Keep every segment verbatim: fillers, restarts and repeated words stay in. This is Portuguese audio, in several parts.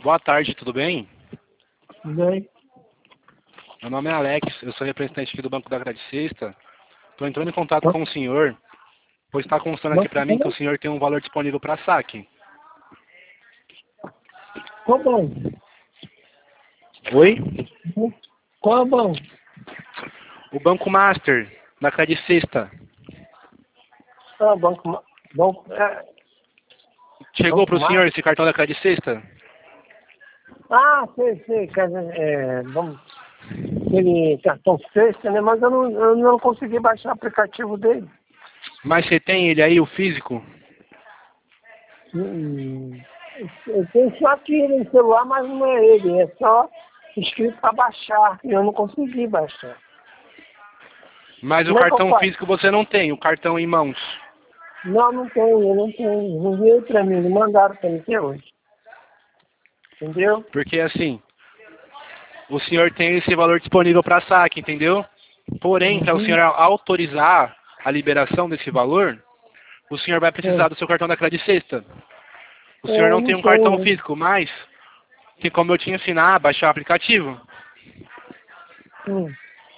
Boa tarde, tudo bem? Tudo bem? Meu nome é Alex, eu sou representante aqui do Banco da Grade Sexta. Estou entrando em contato com o senhor, pois está constando aqui para mim que o senhor tem um valor disponível para saque. Qual banco? Oi? Qual banco? O Banco Master, da Grade Sexta. Ah, banco... Ma- banco é, Chegou banco para o Mar- senhor esse cartão da Grade Sexta? Ah, sei, sei. Quer dizer, é, vamos... Aquele cartão sexta, né? Mas eu não, eu não consegui baixar o aplicativo dele. Mas você tem ele aí, o físico? Hum, eu tenho só aqui no celular, mas não é ele. É só escrito para baixar. E eu não consegui baixar. Mas o Como é que eu cartão faço? físico você não tem, o cartão em mãos. Não, não tenho, eu não tenho. Não veio para mim, não mandaram para mim até hoje. Entendeu? Porque assim, o senhor tem esse valor disponível para saque, entendeu? Porém, para o Uhum. senhor autorizar a liberação desse valor, o senhor vai precisar É, do seu cartão da Grade Sexta. O senhor é, eu não tem não um cartão tenho. físico, mas tem como eu te ensinar a baixar o aplicativo. Hum.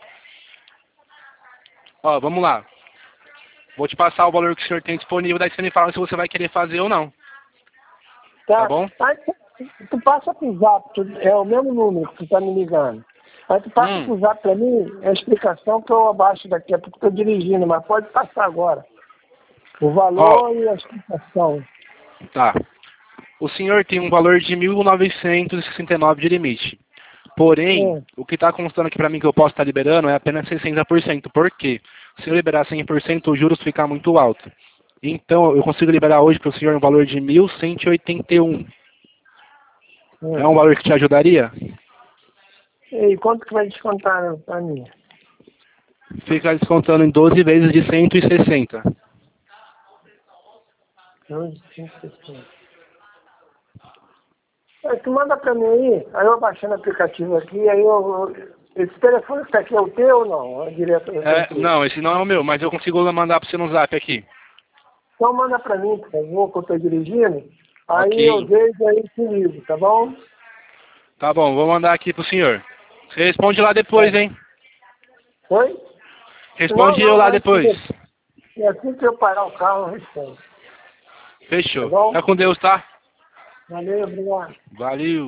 Ó, vamos lá. Vou te passar o valor que o senhor tem disponível, daí você me fala se você vai querer fazer ou não. Tá Tá? bom? Aí tu, tu passa pro zap, tu- é o mesmo número que tu tá me ligando. Aí tu passa Hum, pro zap pra mim, é a explicação que eu abaixo daqui, é porque eu tô dirigindo, mas pode passar agora. O ó, valor e a explicação. tá. O senhor tem um valor de mil novecentos e sessenta e nove de limite. Porém, É, o que está constando aqui para mim que eu posso estar liberando é apenas sessenta por cento. Por quê? Se eu liberar cem por cento, os juros ficam muito altos. Então, eu consigo liberar hoje para o senhor um valor de mil cento e oitenta e um. É é. um valor que te ajudaria? E quanto que vai descontar né, pra mim? Fica descontando em doze vezes de cento e sessenta. doze, cinco, sessenta. Aí tu manda pra mim aí, aí eu baixando o aplicativo aqui, aí eu, eu- esse telefone que tá aqui é o teu ou não? É direto da tua É, empresa? não, esse não é o meu, mas eu consigo mandar para você no zap aqui. Então manda pra mim, por favor, que eu tô dirigindo. Aí eu Ok. vejo aí te ligo, tá bom? Tá bom, vou mandar aqui pro senhor. Você responde lá depois, Tá. hein? Oi? Não, Responde eu não, lá mas depois. é assim que eu parar o carro, eu respondo. Tá Fechou. bom? Tá com Deus, tá? Valeu, obrigado. Valeu.